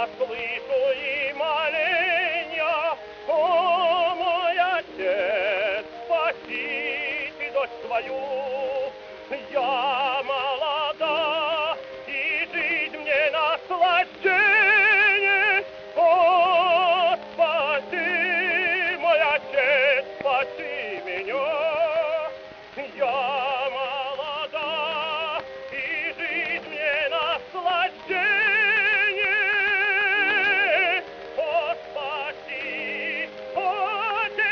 я слышу и моления. О, мой отец, спасите дочь свою. Я молода, и жизнь мне наслаждение. О, спаси, мой отец, спаси меня. Я молода, и жизнь мне наслаждение. О, спаси, Отец.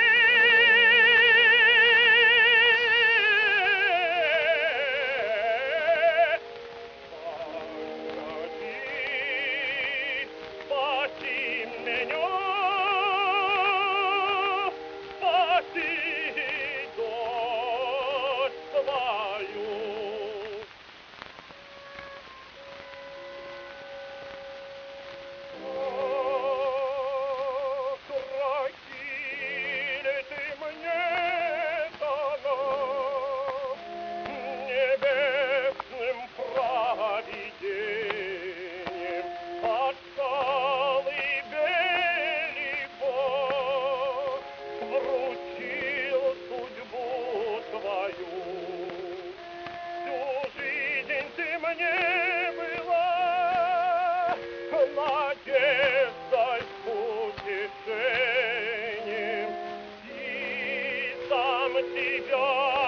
Спаси меня, спаси дочь твою. Ах, Рахиль, ты мне дана небесным провидением. От колыбели Бог вручил судьбу твою. Всю жизнь ты мне была надеждой, утешением, и сам тебя